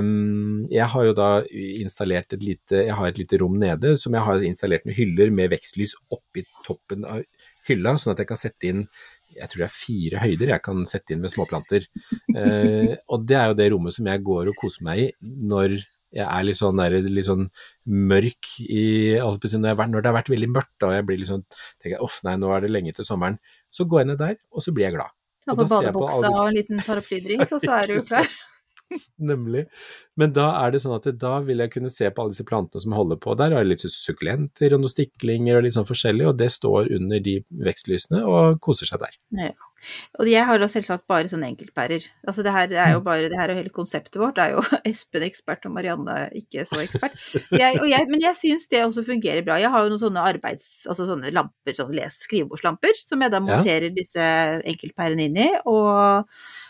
Um, jeg har jo da installert et lite, jeg har et lite rom nede som jeg har installert med hyller med vekstlys oppi toppen av hylla, sånn at jeg kan sette inn, jeg tror det er fire høyder jeg kan sette inn med småplanter. Uh, og det er jo det rommet som jeg går og koser meg i når jeg er litt sånn, der, litt sånn mørk i, når, jeg, når det har vært veldig mørkt, og jeg blir litt sånn, tenker jeg, off, nei, nå er det lenge til sommeren, så går jeg ned der, og så blir jeg glad. Ta Og på da ser jeg på badebuksa alle disse- og en liten paraplydrink, og så er du jo klar. Nemlig. Men da er det sånn at da vil jeg kunne se på alle disse plantene som holder på der, og litt sukkulenter og noen stiklinger og litt sånn forskjellig, og det står under de vekstlysene og koser seg der. Ja. Og jeg har da selvsagt bare sånne enkeltpærer. Altså det her er jo bare, det her er jo hele konseptet vårt, det er jo Espen ekspert og Marianne ikke så ekspert. Jeg, og jeg, men jeg synes det også fungerer bra. Jeg har jo noen sånne arbeids, altså sånne lamper, sånne les, skrivebordslamper, som jeg da monterer disse enkeltpærene inn i, og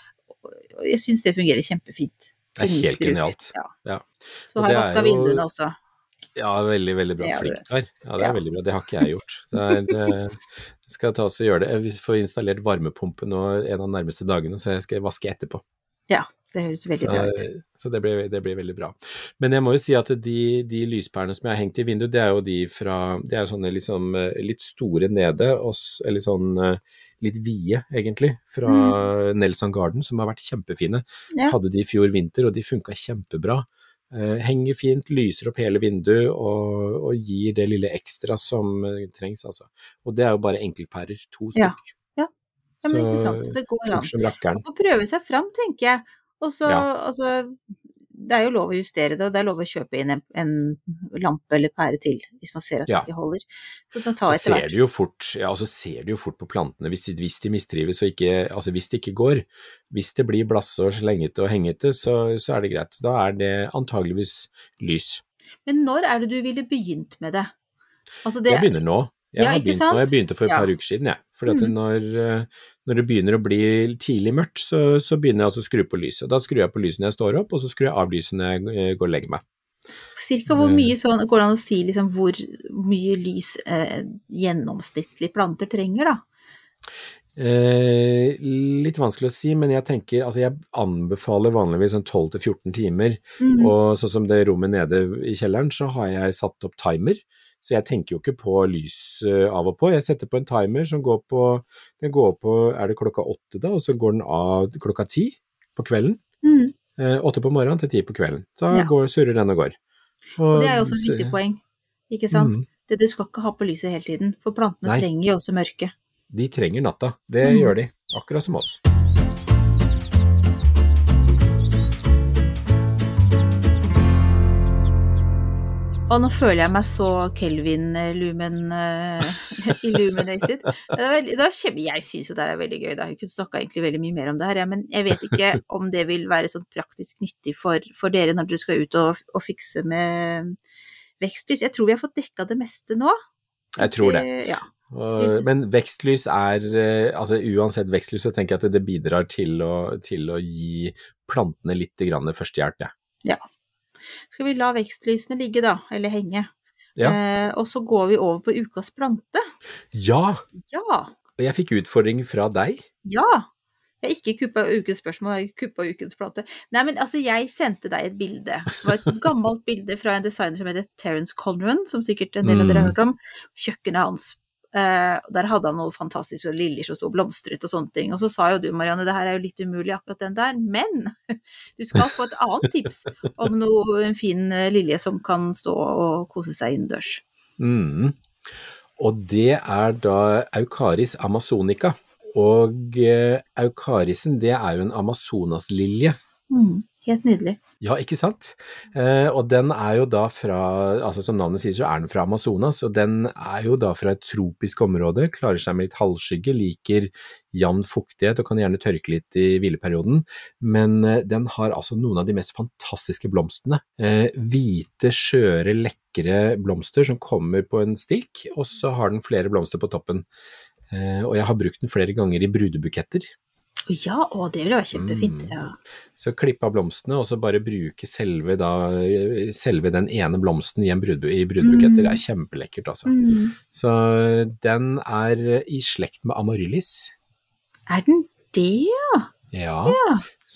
og jeg synes det fungerer kjempefint. Det er helt genialt. Ja. Ja. Så Og har jeg det er vasket jo- vinduene også. Ja, veldig, veldig bra. Ja, det Flink vet. der. Ja, det er Ja. veldig bra. Det har ikke jeg gjort. Det er, eh, jeg skal ta oss og gjøre det. Vi får installert varmepumpe nå en av de nærmeste dagene, så jeg skal vaske etterpå. Ja, det høres veldig Så, bra ut. så det, blir, det blir veldig bra. Men jeg må jo si at de, de lyspærene som jeg har hengt i vinduet, det er jo de fra, det er jo sånne liksom, eh, litt store nede, og, s- eller sånn eh, litt vide egentlig, fra Nelson Garden, som har vært kjempefine. Ja. Hadde de i fjor vinter, og de funket kjempebra. Eh, henger fint, lyser opp hele vinduet, og, og gir det lille ekstra som eh, trengs, altså. Og det er jo bare enkeltpærer, to Ja. stykk. Ja, men ikke sant, så det går an. funker som rakkeren. Og prøve seg fram, tenker jeg. Og så, Ja. altså, det er jo lov å justere det, og det er lov å kjøpe inn en, en lampe eller pære til, hvis man ser at Ja. det ikke holder. Så det kan ta Så etter ser hvert. du jo fort, ja, og så ser du jo fort på plantene, hvis, de- hvis de mistrives og ikke, altså hvis det ikke går, hvis det blir blasse og slengete og hengete, så, så er det greit. Da er det antageligvis lys. Men når er det du ville begynt med det? Altså det, Jeg begynner nå. Jeg Ja, har ikke begynt nå, jeg sant? begynte for et Ja. par uker siden, jeg. Fordi at Mhm. når, eh, når det begynner å bli tidlig mørkt, så, så begynner jeg altså å skru på lyset. Da skrur jeg på lyset når jeg står opp, og så skrur jeg av lyset når jeg eh, går og legger meg. Cirka hvor mye sånn, går det an å si liksom hvor mye lys eh, gjennomsnittlig planter trenger da? Eh, litt vanskelig å si, men jeg tenker, altså jeg anbefaler vanligvis sånn tolv til fjorten timer, Mhm. og sånn som det rommet nede i kjelleren, så har jeg satt opp timer, så jeg tenker jo ikke på lys eh, av og på. Jeg setter på en timer som går på, den går på, er det klokka åtte da, og så går den av klokka ti på kvelden, Mhm. eh, åtte på morgenen til ti på kvelden. Da Ja. går, surrer den og går. Og det er jo også et viktig poeng, ikke sant? Mhm. Det, du skal ikke ha på lyset hele tiden, for plantene Nei. trenger jo også mørke. De trenger natta, det Mhm. gjør de, akkurat som oss. Og nå føler jeg meg så Kelvin-lumen uh, illuminated. Det er veldig, det er kjempe, jeg synes jo det er veldig gøy, da. Jeg kunne snakket egentlig veldig mye mer om det her, ja, men jeg vet ikke om det vil være sånn praktisk nyttig for, for dere når dere skal ut og, og fikse med vekstlys. Jeg tror vi har fått dekket det meste nå. Jeg tror det. Ja. Og, men vekstlys er, eh, altså uansett vekstlys så tenker jeg at det bidrar til å, til å gi plantene litt grann førstehjelp, ja. Ja. Skal vi la vekstlysene ligge da, eller henge? Ja. Eh, og så går vi over på ukas plante. Ja, Ja, og jeg fikk utfordring fra deg. ja. Jeg har ikke kuppa ukens spørsmål, jeg har kuppa ukens plante. Nei, men altså, jeg sendte deg et bilde. Det var et gammelt bilde fra en designer som heter Terence Conran, som sikkert en del av dere har Mm. hørt om. Kjøkkenet hans. Eh, der hadde han noe fantastisk, og liljer som stod blomstret og sånne ting. Og så sa jo du, Marianne, det her er jo litt umulig akkurat den der, men du skal få et annet tips om noe, en fin eh, lilje som kan stå og kose seg innendørs. Mm. Og det er da Eucharis amazonica. Og eh, Eucharisen, det er jo en Amazonas-lilje. Mm, helt nydelig. Ja, ikke sant? Eh, og den er jo da fra, altså som navnet sier så er den fra Amazonas, og den er jo da fra et tropisk område, klarer seg med litt halvskygge, liker jevn fuktighet og kan gjerne tørke litt i hvileperioden, men eh, den har altså noen av de mest fantastiske blomstene. Eh, hvite, skjøre, lekre blomster som kommer på en stilk, og så har den flere blomster på toppen. Eh, og jeg har brukt den flere ganger i brudebuketter. Ja, å, det ville være kjempefint. Mm. Ja. Så klippe av blomstene, og så bare bruke selve, da, selve den ene blomsten i, en brudbu, i brudebuketter. Det er kjempelekkert, altså. Mm. Så den er i slekt med amaryllis. Er den det, ja? Ja,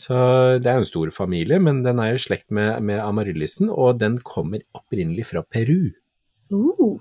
så det er jo en stor familie, men den er i slekt med, med amaryllisen, og den kommer opprinnelig fra Peru. Uh.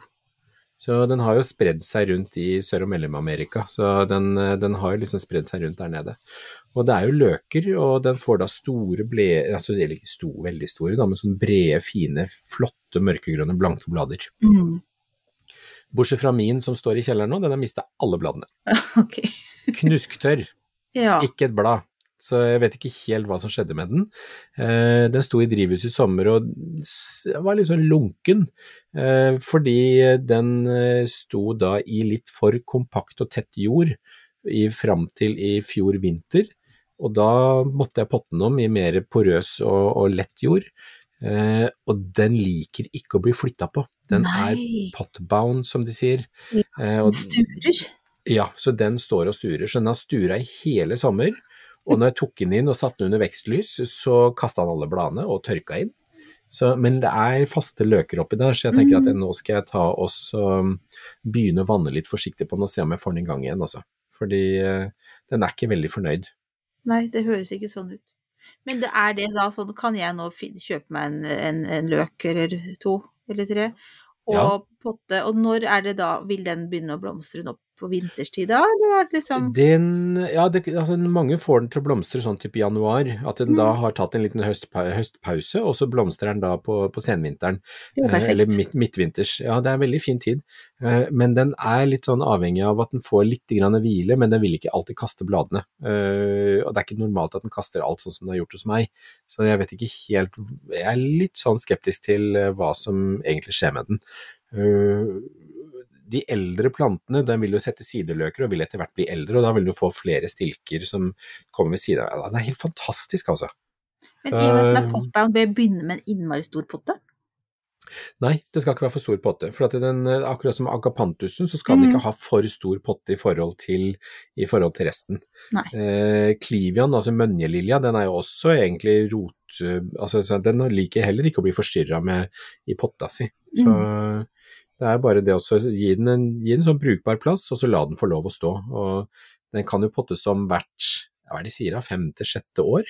Så den har jo spredd seg rundt i Sør- og Mellom-Amerika, så den, den har jo liksom spredd seg rundt der nede. Og det er jo løker, og den får da store ble, altså det er ikke store, veldig store da, men sånne brede, fine, flotte, mørkegrønne, blanke blader. Mm. Bortsett fra min som står i kjelleren nå, den har mistet alle bladene. Ok. Knusktørr, Ja. ikke et blad. Så jeg vet ikke helt hva som skjedde med den. Eh, den sto i drivhuset i sommer og s- var litt sånn lunken, eh, fordi den eh, sto da i litt for kompakt og tett jord i, fram til i fjor vinter, og da måtte jeg potte den om i mer porøs og, og lett jord, eh, og den liker ikke å bli flyttet på. Den Nei. er potbound, som de sier. Ja, Eh, og, Sturer. ja, så den står og sturer. Så den har stura i hele sommer. Og når jeg tok den inn og satte den under vekstlys, så kastet han alle bladene og tørka inn. Så, men det er faste løker oppi der, så jeg tenker at jeg, nå skal jeg ta oss og begynne å vanne litt forsiktig på den og se om jeg får den i gang igjen. Altså. Fordi eh, den er ikke veldig fornøyd. Nei, det høres ikke sånn ut. Men det er det da, sånn kan jeg nå fin- kjøpe meg en, en, en løk eller to eller tre, og Ja. potte, og når er det da, vil den begynne å blomstre opp på vinterstid da, eller er det liksom... Den, ja, det, altså, mange får den til å blomstre sånn type i januar, at den Mm. da har tatt en liten høstpa høstpause, og så blomstrer den da på, på senvinteren, Det er eh, perfekt. eller midt, midtvinters. Ja, det er en veldig fin tid, eh, men den er litt sånn avhengig av at den får litt grann hvile, men den vil ikke alltid kaste bladene, eh, og det er ikke normalt at den kaster alt sånn som den har gjort hos meg, så jeg vet ikke helt, jeg er litt sånn skeptisk til eh, hva som egentlig skjer med den. Uh, de eldre plantene, den vil jo sette sideløker og vil etter hvert bli eldre, og da vil du få flere stilker som kommer ved siden av. Det er helt fantastisk, altså. Men i og med at den er Uh, potbound, bør jeg begynne med en innmari stor potte? Nei, det skal ikke være for stor potte, for at den, akkurat som agapantusen, så skal den ikke ha for stor potte i forhold til, i forhold til resten. Nei. Eh, Clivian, altså mønjelilja, den er jo også egentlig rot, altså den liker heller ikke å bli forstyrret med i potta si. Så mm. det er bare det å gi den en, gi den en sånn brukbar plass, og så la den få lov å stå. Og den kan jo pottes som hvert, hva er det de sier da, femte, sjette år.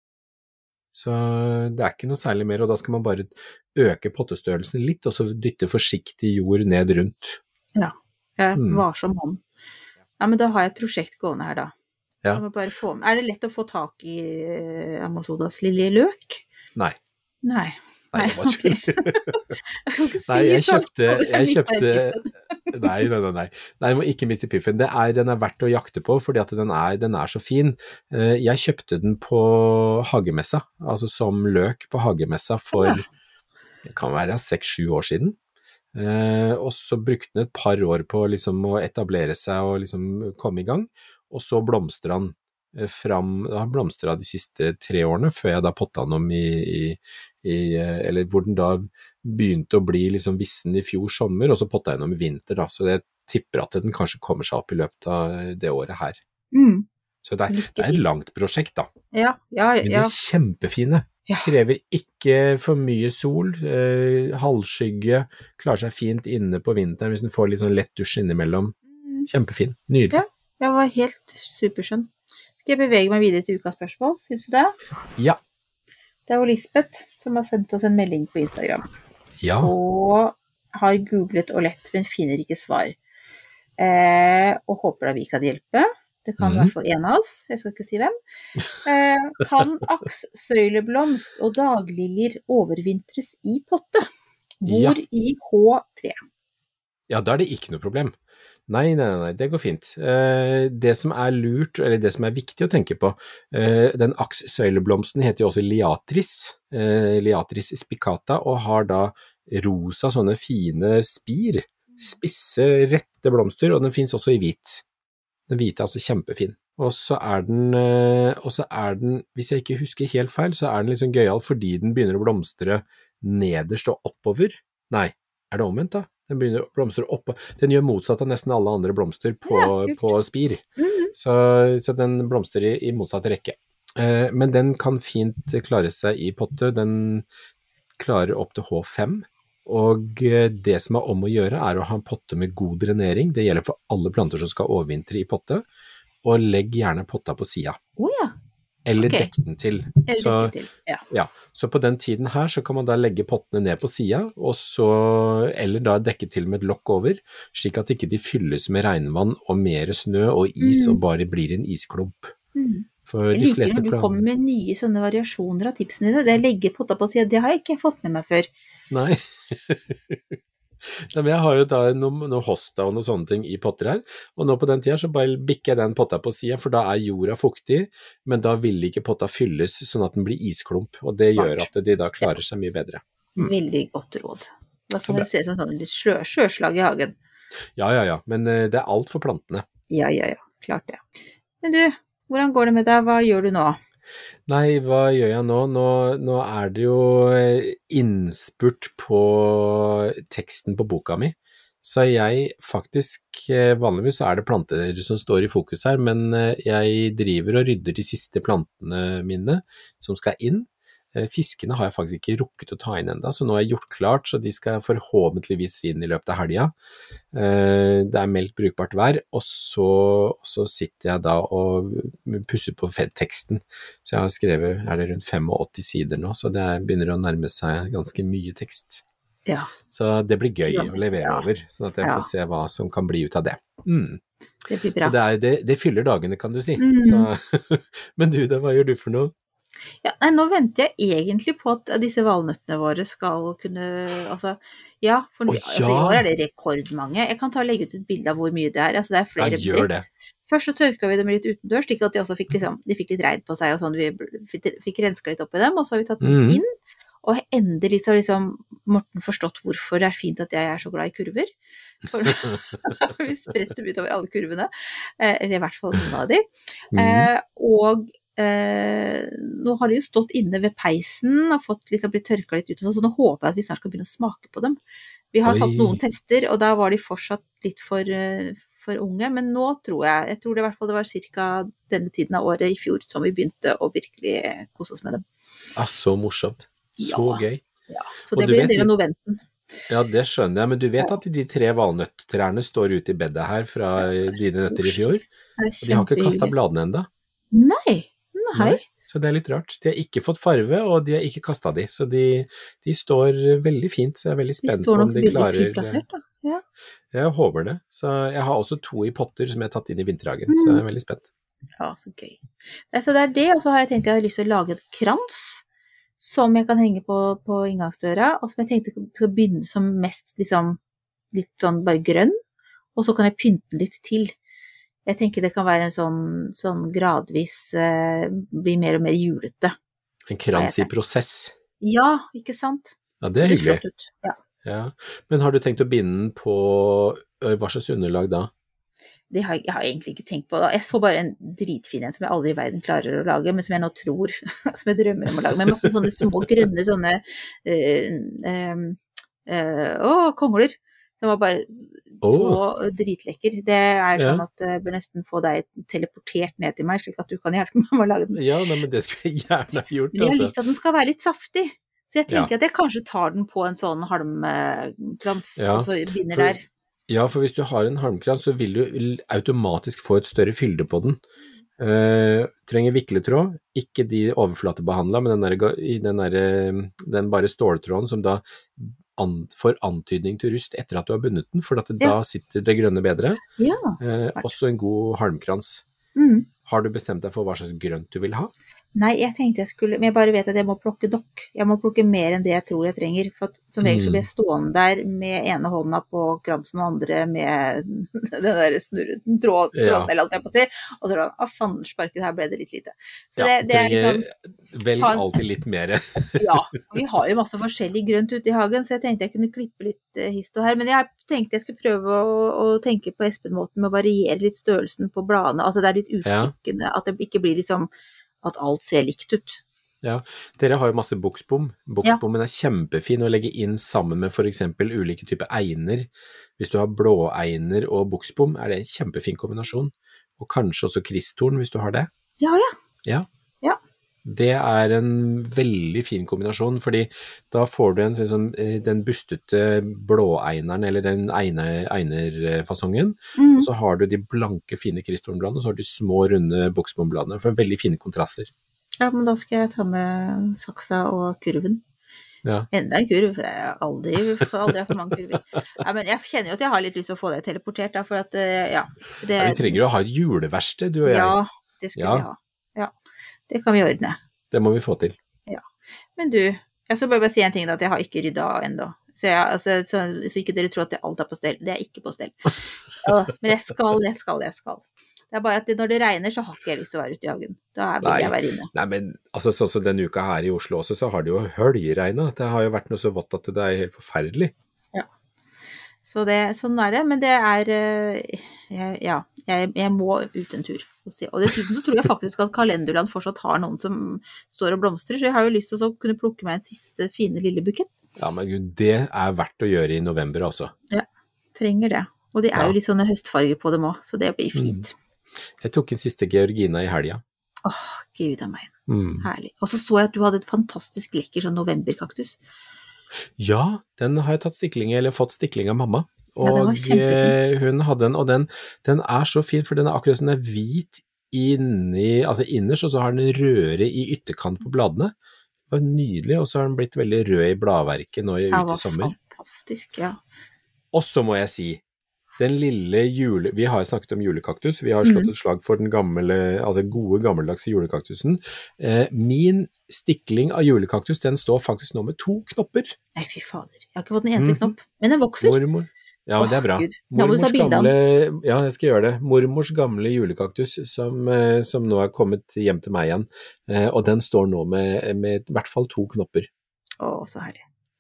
Så det er ikke noe særlig mer, og da skal man bare øke pottestørrelsen litt, og så dytte forsiktig jord ned rundt. Ja, jeg mm. var som hånd. Ja, men da har jeg et prosjekt gående her da. Ja. Jeg må bare få, er det lett å få tak i Amazonas lille løk? Nei. Nei. Nei, det var tull. Nei, jeg kjøpte, jeg kjøpte, nei, nei, nei, nei, nei, jeg må ikke miste piffen. Det er, den er verdt å jakte på, fordi at den er, den er så fin. Jeg kjøpte den på hagemessa, altså som løk på hagemessa for, det kan være seks-sju år siden. Og så brukte den et par år på liksom å etablere seg og liksom komme i gang, og så blomstret han fram, han blomstret de siste tre årene, før jeg da pottet han om i, i, i, eller hvor den da begynte å bli liksom vissen i fjor sommer, og så pottet jeg den om i vinter da, så jeg tipper at den kanskje kommer seg opp i løpet av det året her. Mm. Så det er, det er et langt prosjekt da. Ja, ja, ja. Men de er kjempefine. Ja. Krever ikke for mye sol, eh, halvskygge, klarer seg fint inne på vinteren hvis den får litt sånn lett dusj innimellom. Kjempefin, nydelig. Ja, jeg var helt superskjønn. Skal jeg bevege meg videre til ukas spørsmål, synes du det? Ja. Det er jo Lisbeth som har sendt oss en melding på Instagram. Ja. Og har googlet og lett, men finner ikke svar. Eh, og håper da vi kan hjelpe. Det kan mm. i hvert fall en av oss, jeg skal ikke si hvem. Eh, kan akssøyleblomst og dagliljer overvintres i potte? Bor ja. I H tre. Ja, da er det ikke noe problem. Nei, nei, nei, det går fint. Eh, det som er lurt, eller det som er viktig å tenke på, eh, den akssøyleblomsten heter jo også liatris, eh, liatris spicata, og har da rosa sånne fine spir, spisse, rette blomster, og den finnes også i hvit. Den hvite er også kjempefin. Og så er den, eh, og så er den, hvis jeg ikke husker helt feil, så er den liksom gøyal fordi den begynner å blomstre nederst og oppover. Nei, er det omvendt da? Den begynner å blomstre opp, den gjør motsatt av nesten alle andre blomster på, ja, på spir, mm-hmm. så, så den blomstrer i, i motsatt rekke. Eh, men den kan fint klare seg i potte, den klarer opp til H fem, og det som er om å gjøre er å ha en potte med god drenering, det gjelder for alle planter som skal overvintre i potte, og legg gjerne potta på siden. Å oh, ja. Eller okay. dekk den til. Eller så, dekk den til, ja. ja. Så på den tiden her så kan man da legge pottene ned på siden, og så, eller da dekke til med et lokk over, slik at ikke de fylles med regnvann og mer snø og is, mm. og bare blir en isklump. Mm. For jeg de liker fleste når du kommer med nye sånne variasjoner av tipsene dine. Det legger potta på siden, det har jeg ikke fått med meg før. Nei. Nei, men jeg har jo da noe, noe hosta og noe sånne ting i potter her, og nå på den tida så bare bikker jeg den potta på siden, for da er jorda fuktig, men da vil ikke potta fylles sånn at den blir isklump, og det Smart. Gjør at de da klarer seg mye bedre. Mm. Veldig godt råd. Da kan det se som sånn litt sjø, sjøslag i hagen. Ja, ja, ja, men uh, det er alt for plantene. Ja, ja, ja, klart det. Men du, hvordan går det med deg? Hva gjør du nå? Nei, hva gjør jeg nå? Nå, nå er det jo innspurt på teksten på boka mi, så jeg faktisk, vanligvis så er det planter som står i fokus her, men jeg driver og rydder de siste plantene mine som skal inn. Fiskene har jeg faktisk ikke rukket å ta inn enda, så nå er jeg gjort klart, så de skal forhåpentligvis inn i løpet av helga. Det er meldt brukbart vær, og så, og så sitter jeg da og pusser på teksten. Så jeg har skrevet, er det rundt åttifem sider nå, så det begynner å nærme seg ganske mye tekst. Ja. Så det blir gøy å levere ja. Over, sånn at jeg får ja. Se hva som kan bli ut av det. Mm. Det blir bra. Så det, er, det, det fyller dagene, kan du si. Mm. Så, men du da, hva gjør du for noe? Ja, nei, nå venter jeg egentlig på at disse valnøttene våre skal kunne, altså, ja, for oh, ja. Altså, i år er det rekordmange. Jeg kan ta og legge ut et bilde av hvor mye det er, altså det er flere ja, gjør brett. Først så tørka vi dem litt utendørs, slik at de også fikk, liksom, de fikk litt regn på seg og sånn, vi fikk, fikk renska litt opp i dem, og så har vi tatt dem mm. inn, og endelig så har liksom Morten forstått hvorfor det er fint at jeg er så glad i kurver. For vi spretter ut over alle kurvene, eller i hvert fall noen av de. Mm. Eh, og eh, nå har de jo stått inne ved peisen og fått litt, og blitt tørka litt ut, og sånn, så nå håper jeg at vi snart skal begynne å smake på dem. Vi har Oi. tatt noen tester, og da var de fortsatt litt for, eh, for unge, men nå tror jeg, jeg tror det i hvert fall det var cirka denne tiden av året i fjor som vi begynte å virkelig kose oss med dem. Ah, så morsomt. Så Ja. gøy. Ja, så Og det du blir en vet del av de- noventen. Ja, det skjønner jeg, men du vet at de tre valnøtttrærne står ute i bedet her fra dine nøtter i fjor, Det er og de har ikke kastet kjempehyggelig. bladene enda. Nei, nei. Så det er litt rart. De har ikke fått farve, og de har ikke kastet de, så de, de står veldig fint, så jeg er veldig De spent står på om nok de veldig klarer... fint plassert, da. Ja. Jeg håper det. Så jeg har også to i potter som jeg har tatt inn i vinterhagen, så jeg er veldig spent. Ja, så gøy. Nei, så det er det, og så har jeg tenkt at jeg har lyst til å lage en krans som jeg kan henge på, på inngangsdøra, og som jeg tenkte skal begynne som mest liksom, litt sånn bare grønn, og så kan jeg pynte den litt til. Jeg tenker det kan være en sånn, sånn gradvis, eh, bli mer og mer julete. En krans i prosess. Ja, ikke sant? Ja, det er Det hyggelig. flott ut. Ja. Ja. Men har du tenkt å binde den på ø, hva slags underlag da? Det har jeg, jeg har egentlig ikke tenkt på. Da. Jeg så bare en dritfin en som jeg aldri i verden klarer å lage, men som jeg nå tror, som jeg drømmer om å lage, med masse sånne små grønne sånne, eh, eh, eh, å, kongler, som var bare så dritlekker. Det er sånn Ja. at jeg bør nesten få deg teleportert ned til meg, slik at du kan hjelpe meg med å lage den. Ja, nei, men det skulle jeg gjerne ha gjort, Men jeg har altså. lyst til at den skal være litt saftig, så jeg tenker Ja. at jeg kanskje tar den på en sånn halmkrans, Ja, og så binder for- der. Ja, for hvis du har en halmkrans, så vil du vil automatisk få et større fylde på den. Uh, trenger vikletråd, ikke de overflatebehandla, men den, der, ga- i den, der, eh, den bare ståltråden som da an, får antydning til rust etter at du har bundet den, for at det, da Ja. sitter det grønne bedre. Ja, Eh, smart. også en god halmkrans. Mm. Har du bestemt deg for hva slags grønt du vil ha? Nei, jeg tenkte jeg skulle, men jeg bare vet at jeg må plukke nok. Jeg må plukke mer enn det jeg tror jeg trenger, for at som regel så blir jeg stående der med ene hånda på kramsen og andre med den der snurren, tråd, Ja. tråden, eller alt jeg på å si, og så er det, ah, fandersparket, her ble det litt lite. Så Ja, det, det er trenger liksom, Velg ta en- alltid litt mer. ja, og vi har jo masse forskjellig grønt ute i hagen, så jeg tenkte jeg kunne klippe litt eh, hist og her, men jeg tenkte jeg skulle prøve å, å tenke på Espen-måten med å variere litt størrelsen på bladene, altså det er litt Ja. uttrykkende, at det ikke blir liksom, at alt ser likt ut. Ja, dere har jo masse buksbom. Buksbommen er kjempefin å legge inn sammen med for eksempel ulike typer einer. Hvis du har blåeiner og buksbom, er det en kjempefin kombinasjon. Og kanskje også kristtorn, hvis du har det. Ja, ja. Ja. Ja. Det er en veldig fin kombinasjon, fordi da får du en sånn som eh, den bustete blåeineren, eller den einer, einerfasongen, Mm. og så har du de blanke, fine kristtornbladene, og så har du de små, runde buksbombladene, for veldig fine kontraster. Ja, men da skal jeg ta med saksa og kurven. Ja. Enda en kurv, jeg har aldri, aldri hatt mange kurver. Ja, men jeg kjenner jo at jeg har litt lyst til å få det teleportert, da, for at, eh, ja. Det, Ja, vi trenger jo å ha et juleverksted, du og jeg. Ja, det skulle Ja. vi ha. Ja, det kan vi ordne. Det må vi få til. Men du, jeg skal bare, bare si en ting da, at jeg har ikke rydda ennå. Så, jeg, altså, så, så ikke dere tror at alt er på stell. Det er ikke på stell. Ja, men jeg skal, jeg skal, jeg skal. Det er bare at det, når det regner, så har ikke jeg lyst til å være ute i hagen. Da vil Nei. jeg være inne. Nei, men altså, sånn som denne uka her i Oslo også, så har det jo høljeregnet. Det har jo vært noe så vått at det er helt forferdelig. Så det, sånn er det, men det er eh, jeg, Ja, jeg, jeg må ut en tur og se. Og dessuten så tror jeg faktisk at Kalenderland fortsatt har noen som står og blomstrer, så jeg har jo lyst til å kunne plukke meg en siste fine lille bukett. Ja, men gud, det er verdt å gjøre i november, altså. Trenger det. Og det er Ja. jo litt sånne høstfarger på dem òg, så det blir fint. Jeg tok en siste Georgina i helga. Åh, gud a meg. Mm. Herlig. Og så så jeg at du hadde et fantastisk lekker sånn novemberkaktus. Ja, den har jeg tatt stikling, eller fått stikling av mamma. Og Ja, den var kjempefin. eh, hun hadde den, og den, den er så fin, for den er akkurat som den er hvit inni, altså innerst, og så har den rødere i ytterkant på bladene. Det var nydelig, og så har den blitt veldig rød i bladverket nå i- Ja, ute i var sommer. fantastisk, ja. Og så må jeg si, den lille jule... Vi har jo snakket om julekaktus, vi har slått Mhm. et slag for den gamle, altså gode gammeldagse julekaktusen. Eh, min stikling av julekaktus, den står faktisk nå med to knopper. Nei, fy fader. Jeg har ikke fått en eneste Mhm. knopp. Men den vokser. Mormor. Ja, men det er Åh, bra. Gud. Da må du ta Mormors bilde av den. gamle, ja, jeg skal gjøre det. Mormors gamle julekaktus som, eh, som nå er kommet hjem til meg igjen. Eh, og den står nå med, med i hvert fall to knopper. Å, så herlig.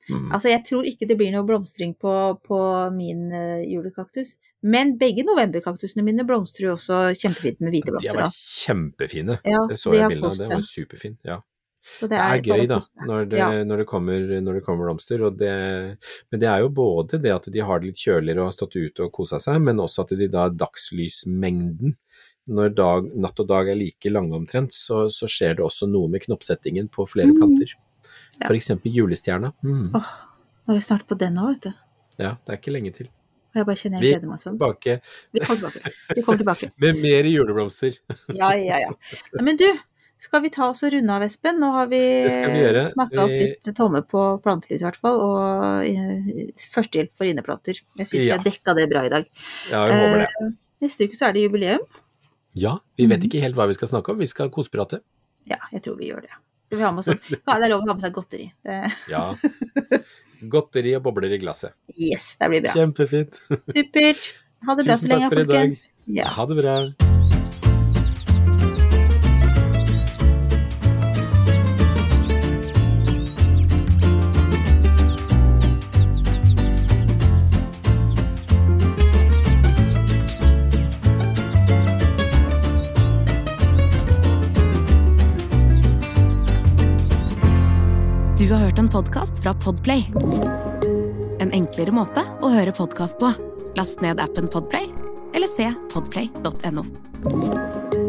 Mm. Altså, jeg tror ikke det blir noe blomstring på, på min uh, julekaktus, men begge novemberkaktusene mine blomstrer jo også kjempefint med hvite blomster. De har vært kjempefine. Ja, det så de jeg har bildet av, kost det seg. var superfint, ja. Så Det er, gøy da, kose seg. når det, Ja. når, det kommer, når det kommer blomster, og det, men det er jo både det at de har det litt kjøligere og har stått ute og koset seg, men også at de da dagslysmengden, når dag, natt og dag er like lange omtrent, så, så skjer det også noe med knoppsettingen på flere Mm. planter. Ja. For eksempel julestjerna. Mm. Åh, nå er vi snart på den nå, vet du. Ja, det er ikke lenge til. Og jeg bare kjenner Vi jeg gleder meg sånn. Tilbake Vi kommer tilbake. Vi kommer tilbake. med mer juleblomster. Ja, ja, ja. Men du, skal vi ta oss og runde av, Espen? Nå har vi, Det skal vi gjøre. snakket oss Vi- litt tomme på plantelys i hvert fall, og eh, førstehjelp for inneplanter. Jeg synes Ja. vi har dekket det bra i dag. Ja, jeg håper det. Eh, neste uke så er det jubileum. Ja, vi vet Mhm. ikke helt hva vi skal snakke om, vi skal koseprate. Ja, jeg tror vi gjør det. Vi har med oss, sånn- ja, det er lov å ha med seg godteri. Det, Ja, godteri og bobler i glasset. yes, det blir bra. Kjempefint. Supert. Ha det bra Tusen så lenge, takk for i dag. folkens. Ja. Ha det bra. Du har hørt en podcast fra Podplay. En enklere måte å høre podcast på. Last ned appen Podplay, eller se podplay punktum no.